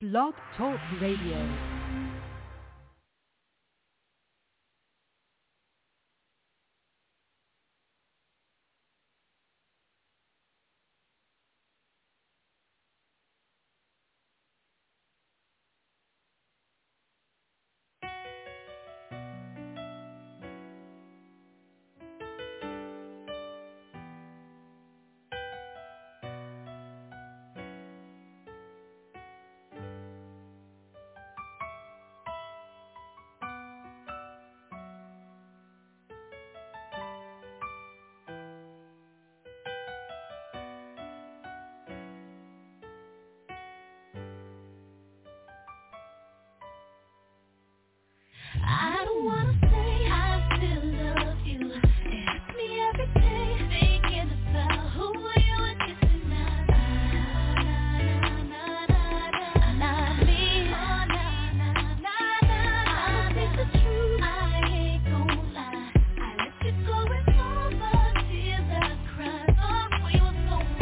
Blog Talk Radio. I don't wanna say I still love you. It hurts me every day thinking about who you were kissing now. Not me. Oh, I don't think the truth. I ain't gon' lie. I let you go with all the tears I cried. Thought we was gon'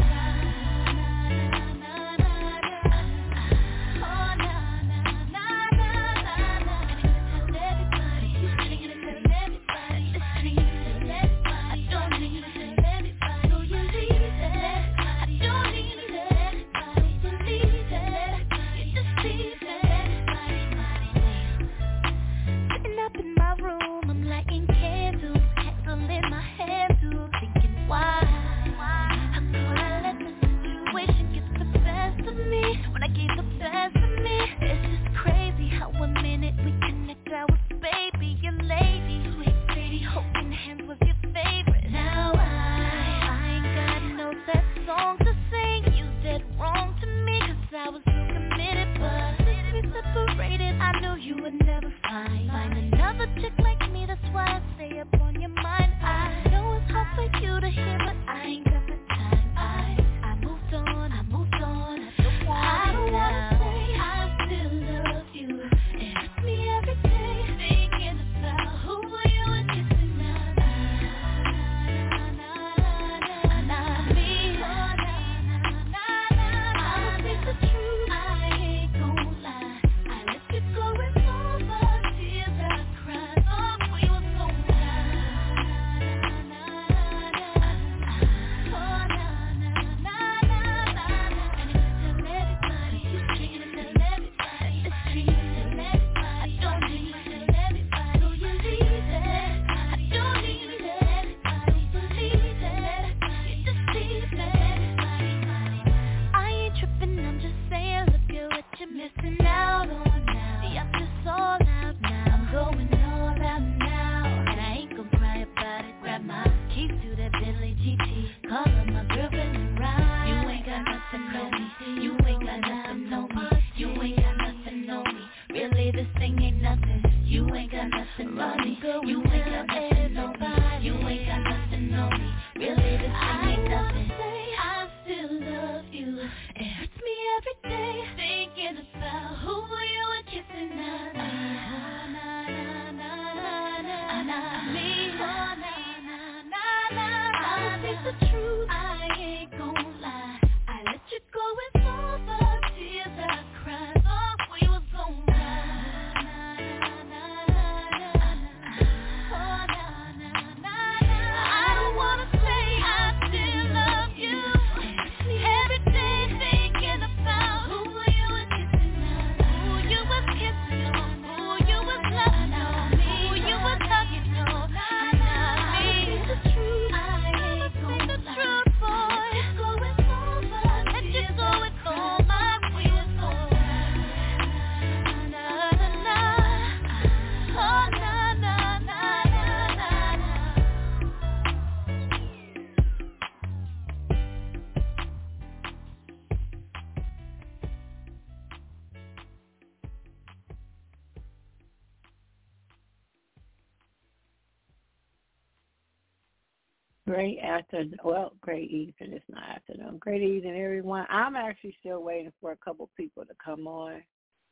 great evening. It's not afternoon. Great evening, everyone. I'm actually still waiting for a couple people to come on.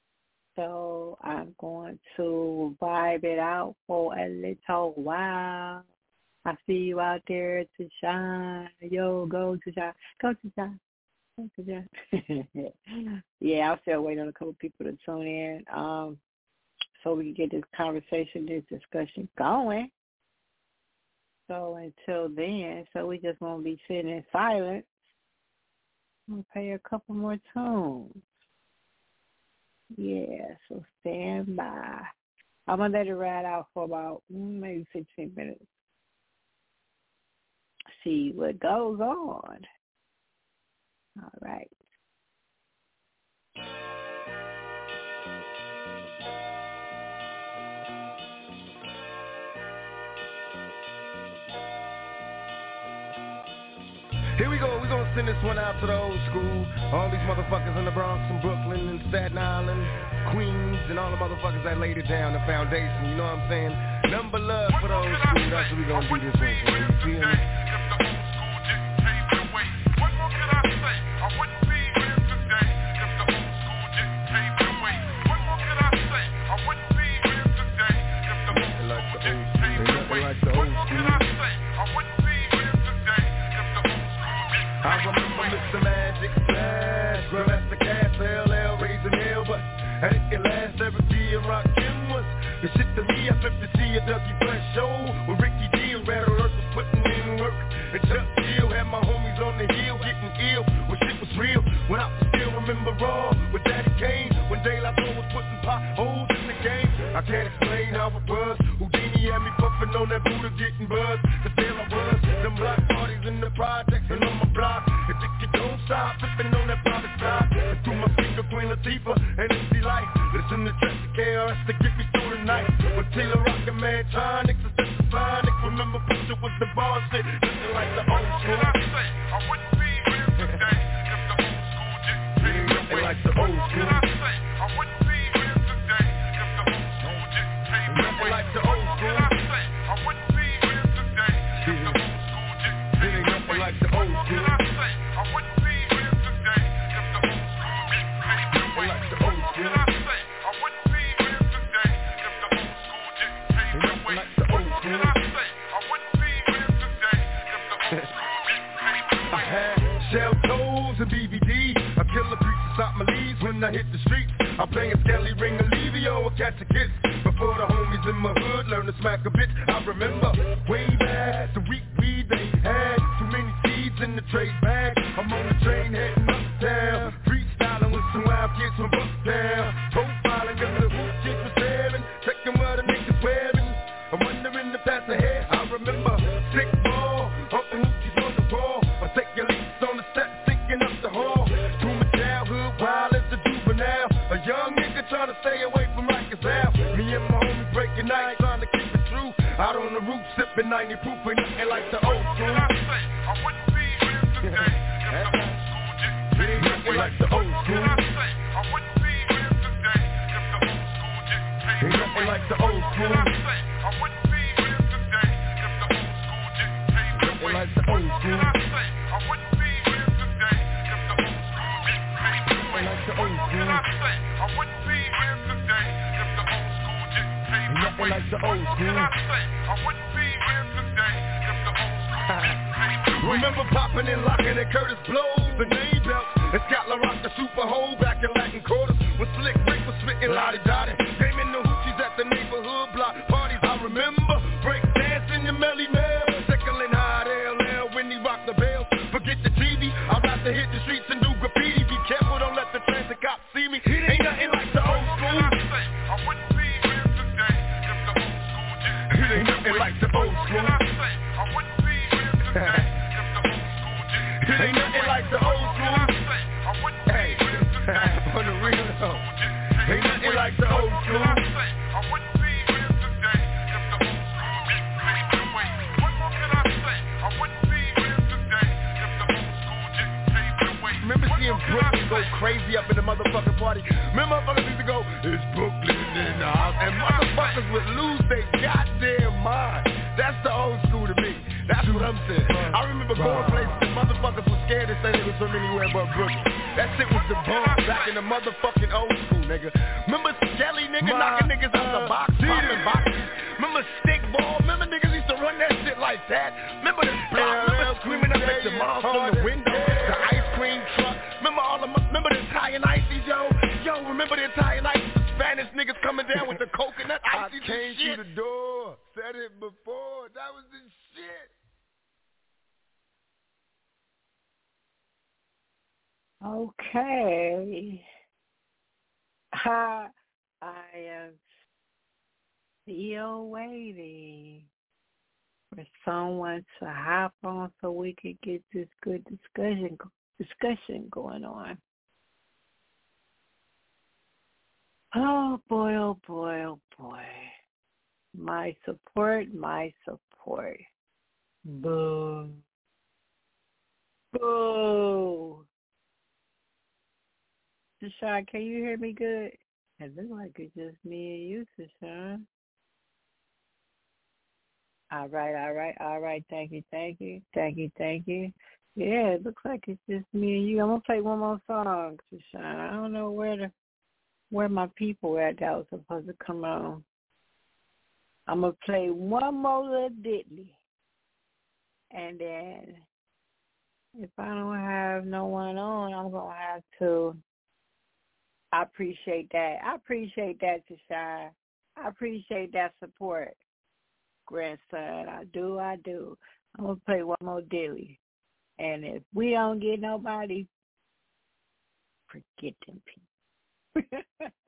So I'm going to vibe it out for a little while. I see you out there to shine. Yo, go to shine. Go to shine. Yeah, I'm still waiting on a couple people to tune in, so we can get this conversation, this discussion going. So until then, we just won't be sitting in silence. I'm going to play a couple more tunes. Yeah, so stand by. I'm going to let it ride out for about maybe 15 minutes. See what goes on. All right. Here we go, we're gonna send this one out to the old school. All these motherfuckers in the Bronx and Brooklyn and Staten Island, Queens, and all the motherfuckers that laid it down, the foundation, you know what I'm saying? Number love for the old school, that's what we gonna do this one for, you feel me? I remember Mr. Magic Flash, Grandmaster Cass, LL, raising hell, but I didn't last every day and Rock Kim was the shit to me. I flipped to see a Dougie Fresh show with Ricky D and Red Earth was putting in work. And Chuck Gill had my homies on the hill getting ill when shit was real. When I still remember Raw with Daddy Kane, when De La Soul was putting potholes in the game. I can't explain how it was. Houdini had me puffing on that Buddha getting buzzed. Cause there I was, them block parties in the projects and on my block. And think you don't stop, flipping on that private side. And through my finger, Queen Latifah and MC Light. Listen to Trash KRS to get me through the night. With Taylor Rock and Mantronics, it's just a sonic. Remember Pusha was the boss shit, looking like the old school. I wouldn't be here today if the old school didn't pave the way. Like the old school. I wouldn't be here today if the old school didn't pave the way. Like the old school. I wouldn't be here today if the old school didn't pave the way. Like the old school. I wouldn't be here today if the old school didn't pave the way. Like the old school. I wouldn't be here today if the old school didn't pave the way. Like the old school. I wouldn't be here today if the old school didn't pave the way. I had shell toes and BBD. I kill the beats and stop my leads when I hit the streets. I'm playing Skelly, Ring, Olivio, or catch a kiss. Before the homies in my hood learn to smack a bitch. I remember way back the week we they had too many seeds in the trade bag. I'm on the train heading uptown, freestyling with some wild kids from Bucktown. Profiling cause the hoop chick was staring, checking what the niggas wearing. I'm wondering if that's ahead. I remember sick ball, Uncle Hoochie's on the ball. I take your leaks on the steps, thinking up the hall. Through my childhood, wild as a juvenile. A young nigga trying to stay away from Rikers Ave. Me and my homies breaking nights, trying to keep it true. Out on the roof, sipping 90 proof, and nothing like the old school. I wouldn't be here today if the old school didn't pave the way. Like the old school. I wouldn't be here today if the old school didn't pave the way. Like the old school. I wouldn't be here today if the old school didn't pave the way. Like the old school. I wouldn't be here today if the old school didn't pave the way. Like the old school. I wouldn't be here today if the old school didn't pave the way. Like the old school. I wouldn't be here today if the old school didn't pave the way. Remember popping and locking and Curtis blows the name belt. And Scott LaRock the super hole back in Latin quarters. When Slick Rick was spitting lottie-dottie. Came in the hoochies at the neighborhood block parties. I remember break dancing the Melly Mel. Tickling high LL when he rocked the bells. Forget the TV, I'd rather hit the streets and do graffiti. Be careful, don't let the transit cops see me. Ain't nothing like the old school. I wouldn't be here today if the old school didn't. It ain't nothing like the old school. I wouldn't be here today if the old school didn't. It ain't nothing like the old school. I wouldn't be here today on the real though. Ain't nothing like the old school. I wouldn't be here today if the old school didn't pave the way. What more can I say? I wouldn't be here today if the old school didn't pave the way. Remember seeing Brooklyn go crazy up in the motherfucking party? Remember motherfuckers used to go, it's Brooklyn in the house, and motherfuckers would lose their goddamn mind. That's the old school to me. That's what I'm saying. I remember going places and motherfuckers were scared to say they was from anywhere but Brooklyn. That shit was the bomb back in the motherfucking old school, nigga. Remember Skelly, nigga, knocking niggas out the box, popping boxes. Remember Stickball? Remember niggas used to run that shit like that? Remember this block? Remember screaming up at your mom from the window? The ice cream truck, the entire night. Spanish niggas coming down with the coconut icy shit. I came through the door, said it before. That was the shit. Okay. I am still waiting for someone to hop on so we could get this good discussion going on. Oh boy, oh boy, oh boy. My support. Boo. Boo. Tashawn, can you hear me good? It looks like it's just me and you, Tashawn. All right. Thank you. Yeah, it looks like it's just me and you. I'm gonna play one more song, Tashawn. I don't know where my people were at that was supposed to come on. I'm gonna play one more little diddly, and then if I don't have no one on, I'm gonna have to. I appreciate that, Tashawn. I appreciate that support, grandson. I do. I'm going to play one more dilly. And if we don't get nobody, forget them people.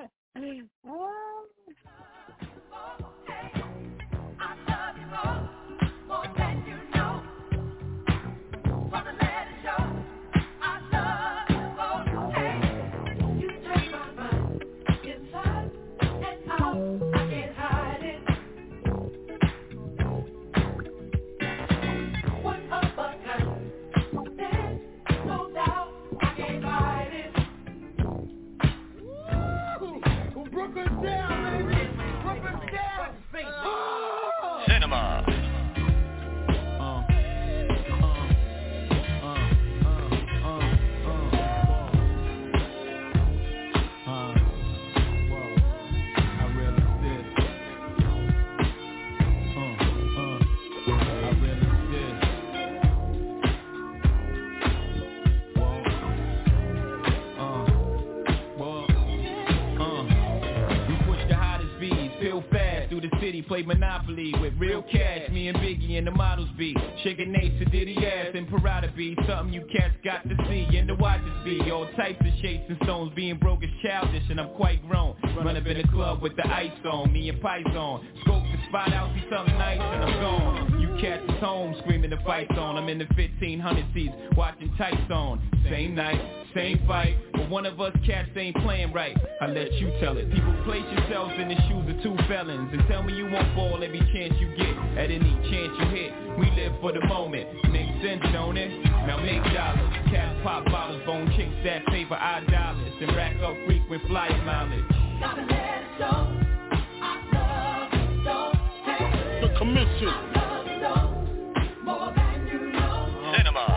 Play Monopoly with real cash. Me and Biggie and the models be shaking Nate to Diddy ass and Parada be something you cats got to see and to watch us be. All types of shapes and stones. Being broke is childish and I'm quite grown. Run up in the club with the ice on. Me and Python scope the spot out, see something nice and I'm gone. You cats is home screaming the fight's on. I'm in the 1500 seats watching tights on. Same night, same fight, but one of us cats ain't playing right. I let you tell it. People, place yourselves in the shoes of two felons and tell me you won't fall every chance you get. At any chance you hit, we live for the moment. Makes sense, don't it? Now make dollars. Cats pop bottles, bone chicks that favor our dollars and rack up frequent flyer mileage. Gotta let it show. I love you so. Hey. The commission. I love you so. More than you know. Cinema.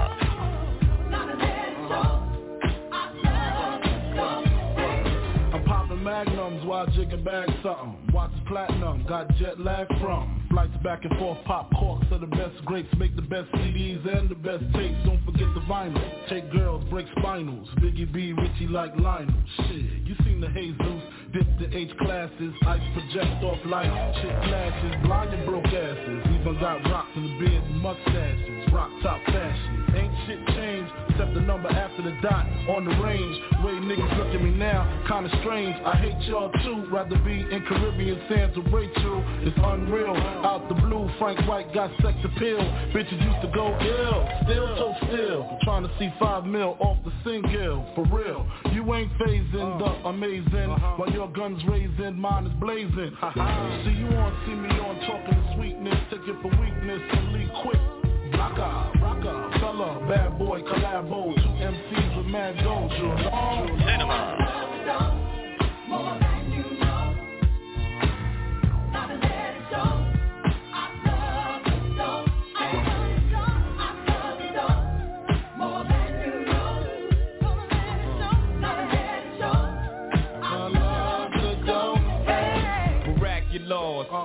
Magnums while jigging back something. Watch platinum, got jet lag from flights back and forth, pop corks are the best grapes, make the best CDs and the best tapes. Don't forget the vinyl. Take girls, break spinals. Biggie B, Richie like Lionel. Shit, you seen the Jesus, dip the H classes, ice project off light, shit flashes, blind and broke asses. Even got rocks in the beard and mustaches, rock top fashion. Ain't shit changed except the number after the dot on the range. Way niggas look at me now, kinda strange. I hate y'all too, rather be in Caribbean sands with Rachel. It's unreal, out the blue, Frank White got sex appeal. Bitches used to go ill, still so still. Trying to see 5 mil off the single, for real. You ain't phasing the amazing, while your gun's raising, mine is blazing. See you on, see me on, talking sweetness, take it for weakness and leave quick. Rocker, fella, bad boy, collabo, 2 MCs with mad dojo. Cinema. More than you know. Gotta let it show. I love you so. I love you so. More than you know. Gotta let it show. I love you so. Hey. Miraculous, pockets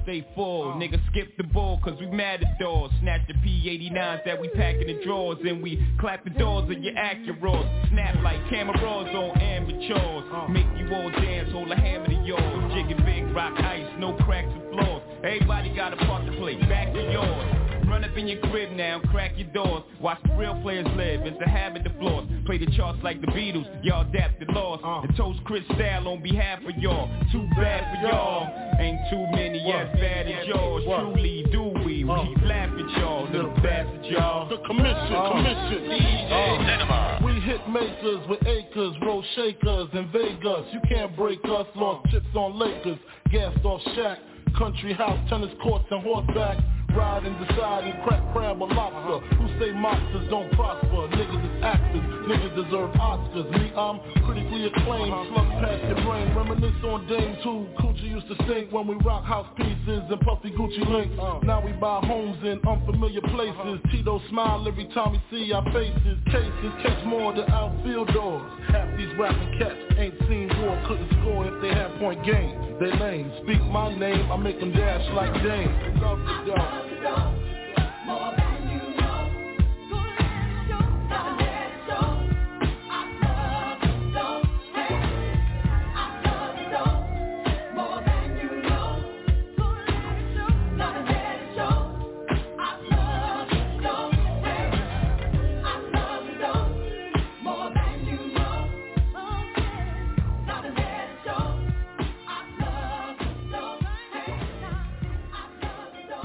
stay full. Niggas skip the ball cause we mad at doors. Snatch the P89s that we pack in the drawers. And we clap the doors of your Acuras. Snap like cameras on amateurs. Make you all dance, hold a hammer to yours. Jigging big rock ice, no cracks or flaws. Everybody got a part to play, back to yours. Run up in your crib now, crack your doors. Watch the real players live, it's a habit to floss. Play the charts like the Beatles, y'all adapted lost. And toast Chris Style on behalf of y'all. Too bad for y'all, ain't too many as bad as yours. Truly do we laugh at y'all, little bastard y'all. The commission. DJ Cinema. We hit makers with acres, roll shakers in Vegas. You can't break us, lost chips on Lakers. Gassed off Shaq, country house, tennis courts and horseback. Ride and decide and crack crab or lobster. Who say monsters don't prosper? Niggas is actors, niggas deserve Oscars. Me, I'm critically acclaimed, slug past your brain. Reminisce on Dame 2, Coochie used to sing when we rock house pieces and puffy Gucci links. Now we buy homes in unfamiliar places. Tito smile every time we see our faces. Cases catch more than outfield doors. Half these rapping cats ain't seen war, couldn't score if they had point game. They lame, speak my name, I make them dash like Dame. Love the dog. More than you know. Go let it show. Gotta let it show. I love you so. Hey, I love you so. More than you know. Go let it show. Gotta let it show. I love you so. Hey, I love you so. More than you know. Oh yeah. Gotta let it show. I love you so. Hey, I love you so.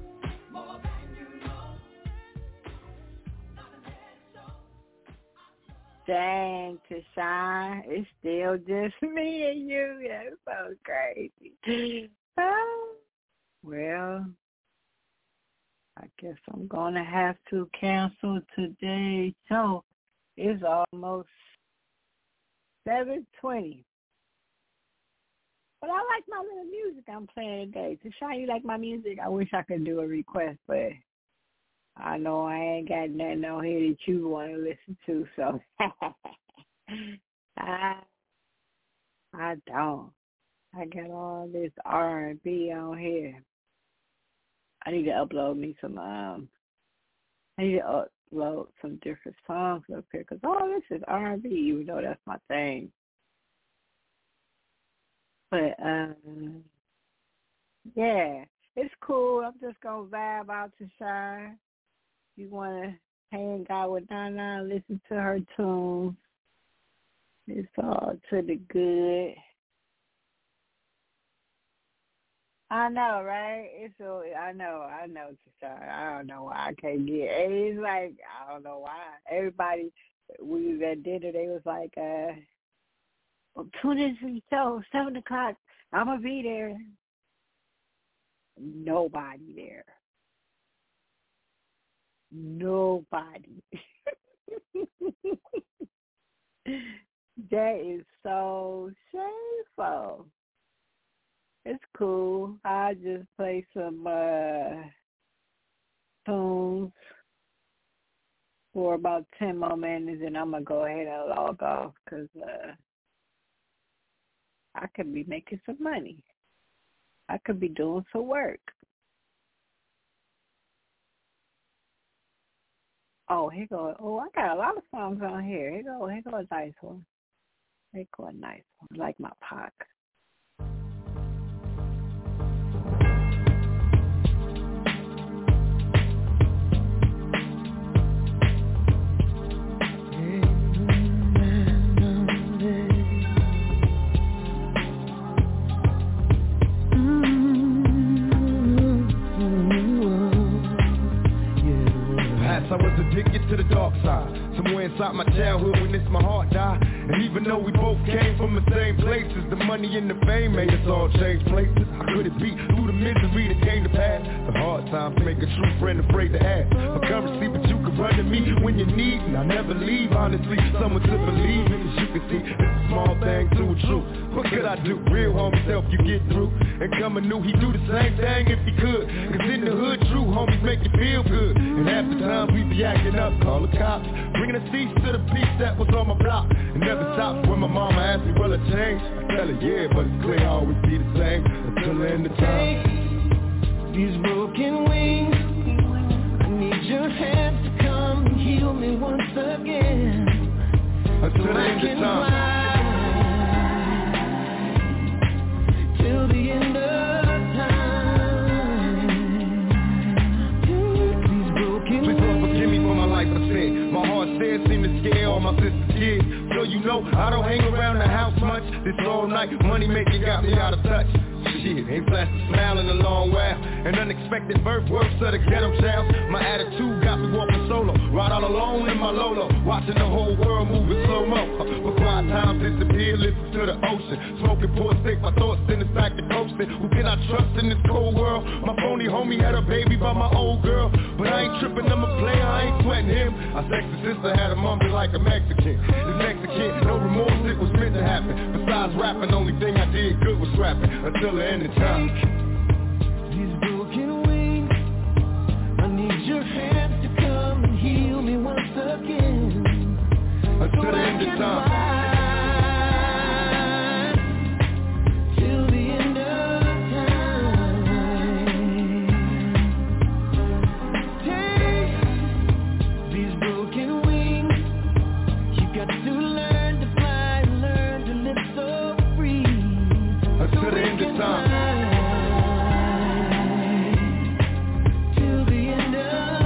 Dang, Tashawn, it's still just me and you. That's so crazy. Well, I guess I'm going to have to cancel today's show. It's almost 7:20. But I like my little music I'm playing today. Tashawn, you like my music? I wish I could do a request, but I know I ain't got nothing on here that you want to listen to, so I don't. I got all this R&B on here. I need to upload me some, I need to upload some different songs up here, because all this is R&B, even though that's my thing. But, yeah, it's cool. I'm just going to vibe out to Shine. You want to hang out with Nana and listen to her tunes. It's all to the good. I know, right? I know, Tashara. I don't know why I can't get it. It's like, I don't know why. Everybody, we was at dinner, they was like, tune in to the show, 7 o'clock. I'm going to be there. Nobody there. Nobody. That is so shameful. It's cool. I just play some tunes for about 10 more minutes, and I'm going to go ahead and log off because I could be making some money. I could be doing some work. Oh, here go. Oh, I got a lot of songs on here. Here go a nice one. Here go a nice one. Like my Pac. I was addicted to the dark side. Somewhere inside my childhood when it's my heart died. And even though we both came from the same places, the money and the fame made us all change places. How could it be through the misery that came to pass? The hard times make a true friend afraid to ask for currency, but you can run to me when you need, and I never leave. Honestly, someone to believe in. As you can see, it's a small thing to a truth. What could I do? Real homies help you get through. And coming new, he'd do the same thing if he could. Cause in the hood, true homies make you feel good. And half the time we be acting up, call the cops, bringing a cease to the peace that was on my block. And never stops when my mama asked me, will I change? I tell her, yeah, but it's clear I always be the same until the end of time. these broken wings. I need your hand to come and heal me once again. Until the I end of can time. fly till the end of time. These broken Please Lord forgive me for my life of sin. My heart said seem to scare all my sister's kids. So you know I don't hang around the house much. This all night money making got me out of touch. Shit, ain't blessed a smile in a long while. An unexpected birth works of the ghetto child. My attitude got me walking solo. Ride all alone in my Lolo. Watching the whole world move in slow-mo. But quiet times disappear, listen to the ocean. Smoking pork stick, my thoughts in the back to coasting. Who can I trust in this cold world? My phony homie had a baby by my old girl. But I ain't tripping, I'm a player, I ain't sweating him. My sexy sister had a mom like a Mexican. This Mexican, no remorse, it was meant to happen. Besides rapping, only thing I did good was rapping. Until the end of time. These broken wings, I need your hands to come and heal me once again. Until the end of time. Till the end of time. Take these broken wings. You got to learn to fly, learn to live so free. Until the end of time. Till the end of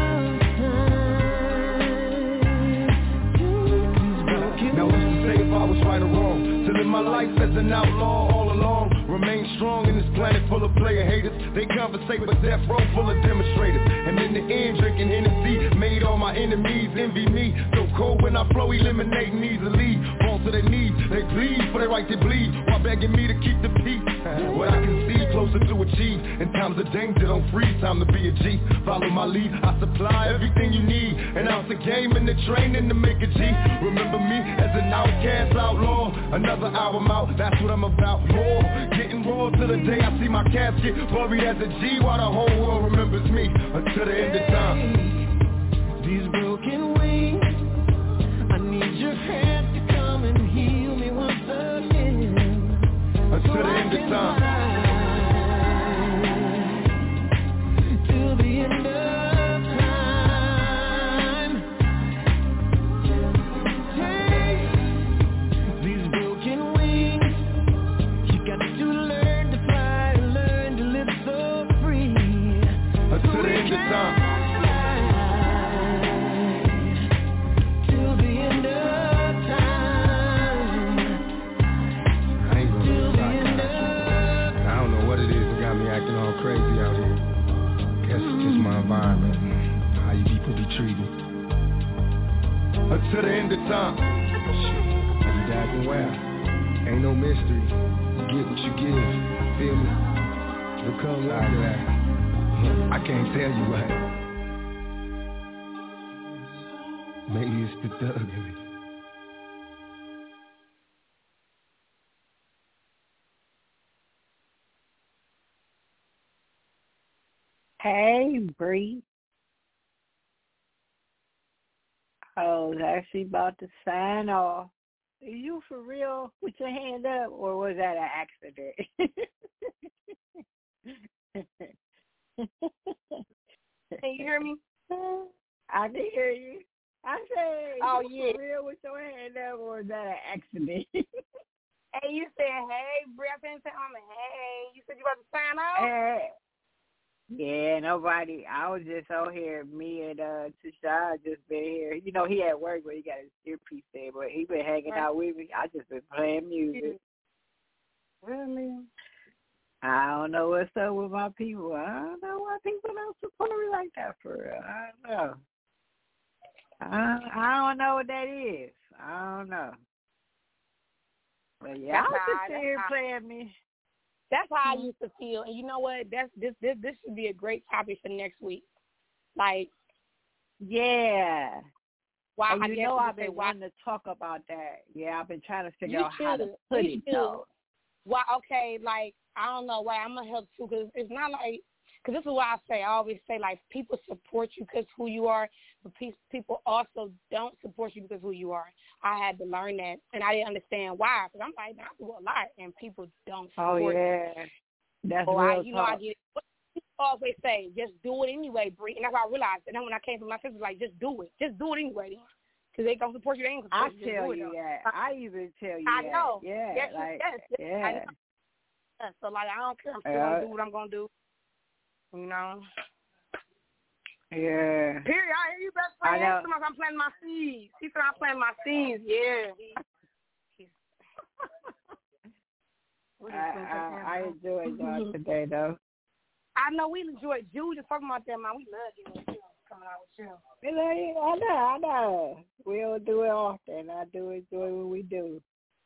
time. Now who's to say if I was right or wrong? To live my life as an outlaw all along. Remain strong in this planet full of player haters. They conversate but death row full of demonstrators. And in the end drinking Hennessy made all my enemies envy me. So cold when I flow, eliminating easily. Fall to their knees, they plead for their right to bleed, while begging me to keep the peace. What I can see closer to achieve. In times of danger, don't freeze, time to be a G. Follow my lead, I supply everything you need. An ounce of game in the training to make a G. Remember me as an outcast outlaw. Another album out, that's what I'm about. More, getting raw till the day I see my casket buried as a G, while the whole world remembers me. Until the end of time. These broken wings, I need your hand to come and heal me once again. Until the end of time. Till the end of time. Take these broken wings. You got to learn to fly, learn to live so free. Until the end of time. Till the end of time. I ain't gonna Till the stop. end of I don't know what it is that got me acting all crazy out here. Guess it's just my environment, how you people be treated. Until the end of time. Shit, I be dapping well. Ain't no mystery. You get what you give. Feel me? Become like that. I can't tell you what. Maybe it's the thug in me. Hey, Bree. I was actually about to sign off. Are you for real with your hand up, or was that an accident? Can you hear me? I can hear you. I said, Oh, you yeah. for real with your hand up, or was that an accident? Hey, you said, hey, Bri, I said, hey, you said you about to sign off? Yeah, nobody. I was just out here. Me and Tashad just been here. You know, he at work, but he got his earpiece there. But he been hanging out with me. I just been playing music. Really? I don't know what's up with my people. I don't know why people don't support me like that for real. I don't know. I don't know what that is. I don't know. But yeah, I was just sitting here playing me. That's how I used to feel. And you know what? This should be a great topic for next week. Like, yeah. Why? And you know I've been wanting to talk about that. Yeah, I've been trying to figure out how to put it though. Why? Okay, like I don't know why I'm gonna help too, because it's not like, because this is what I say. I always say, like, people support you because who you are, but people also don't support you because who you are. I had to learn that, and I didn't understand why. Because I'm like, I do a lot, and people don't support Oh yeah, that's so real I get it. always say, just do it anyway, Bree. And that's why I realized. And then when I came from my sister, like, just do it. Just do it anyway. Because they don't support you. They ain't support you. I tell you that. I even tell you I that. know. Yeah. Yes, like, yes. I know. Yeah, so, like, I don't care. I'm still going to do what I'm going to do. You know? Yeah. Period. I hear you, best friend. I'm planting my seeds. He said I'm planting my seeds. Yeah. I enjoyed y'all today, though. I know we enjoyed you. Just talking about that, man. We love you. Coming out with you. I know. We don't do it often. I do enjoy what we do.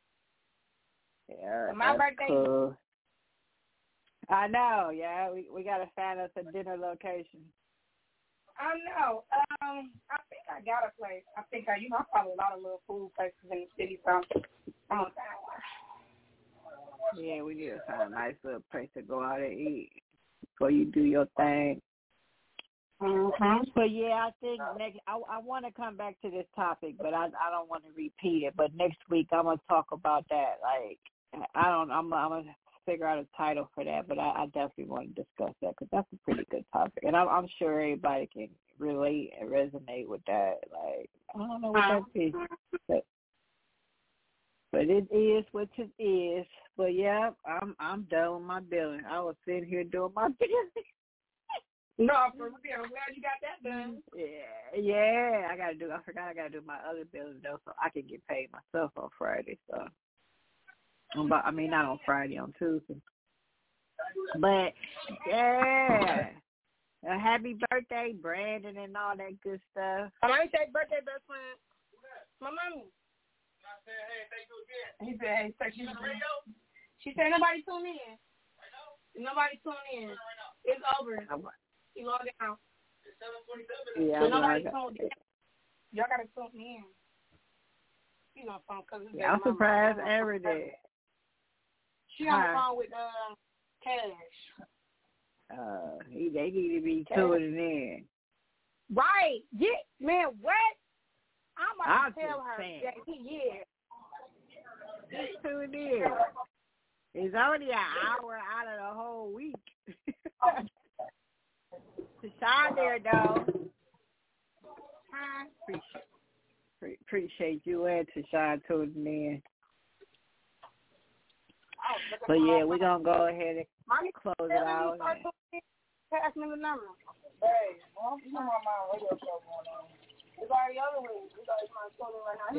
Yeah, my birthday. Cool. I know. Yeah, we gotta find us a dinner location. I know. I think I got a place. I probably a lot of little food places in the city, so I'm gonna find one. Yeah, we need to find a nice little place to go out and eat before you do your thing. Mm-hmm. But yeah, I think I want to come back to this topic, but I don't want to repeat it. But next week I'm gonna talk about that. Like I'm gonna figure out a title for that, but I definitely want to discuss that because that's a pretty good topic, and I'm sure everybody can relate and resonate with that. Like I don't know what that is, but it is what it is. But yeah, I'm done with my billing. I was sitting here doing my billing. No, for real. I'm glad you got that done. Yeah. I forgot I gotta do my other billing though, so I can get paid myself on Friday. So, not on Friday, on Tuesday. But yeah, a happy birthday, Brandon, and all that good stuff. I say birthday, best friend. My mommy. I said, hey, thank you again. He said, hey, thank you again. She said, nobody tune in. Nobody tune in. It's over. He logged out. It's 7:47. Yeah, so nobody tuned in. Y'all gotta tune in. She's on the phone because I'm surprised every day. She on the phone with Cash. They need to be tuning in. Right. Yeah, man, what? I'm about to tell her saying. that He's tuned in. It's only an hour out of the whole week. Tashawn there, though. Appreciate you and Tashawn tuning in. But yeah, we're going to go ahead and close it out. Pass me the number. Hey, well, you know my radio show going on. It's already over with. We got my phone right now.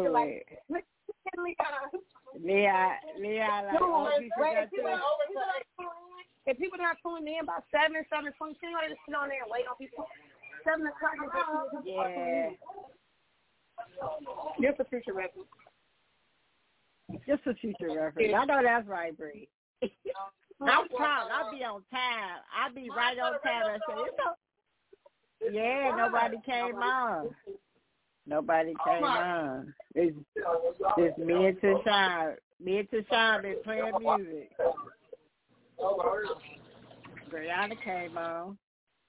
If people not tuning in by 7:20, you know they just sit on there and wait on people. 7 o'clock. Yeah. Just a future reference. Just a future reference. I know that's right, Bree. I'm proud. I'll be on time. I'll be right on time. Yeah, nobody came on. Nobody came on. It's me and Tashawn. Me and Tashawn been playing music. Brianna came on.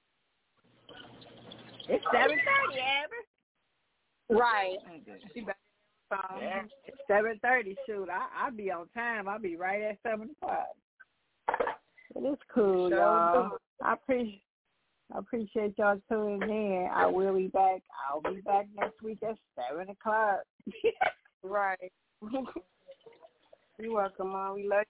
It's 7:30, Amber. Right. Yeah, it's 7:30. Shoot, I'll be on time. I'll be right at 7 o'clock. But it's cool, y'all. I appreciate y'all tuning in. I will be back. I'll be back next week at 7 o'clock. Right. You're welcome, Mom. We love you.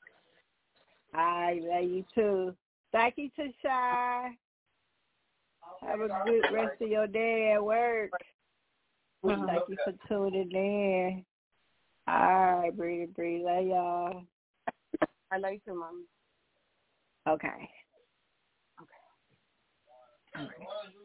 I love you too. Thank you, Tashawn. Have a good rest of your day at work. Thank you for tuning in. All right, Bree. Love y'all. I love you too, Mom. Okay. All right.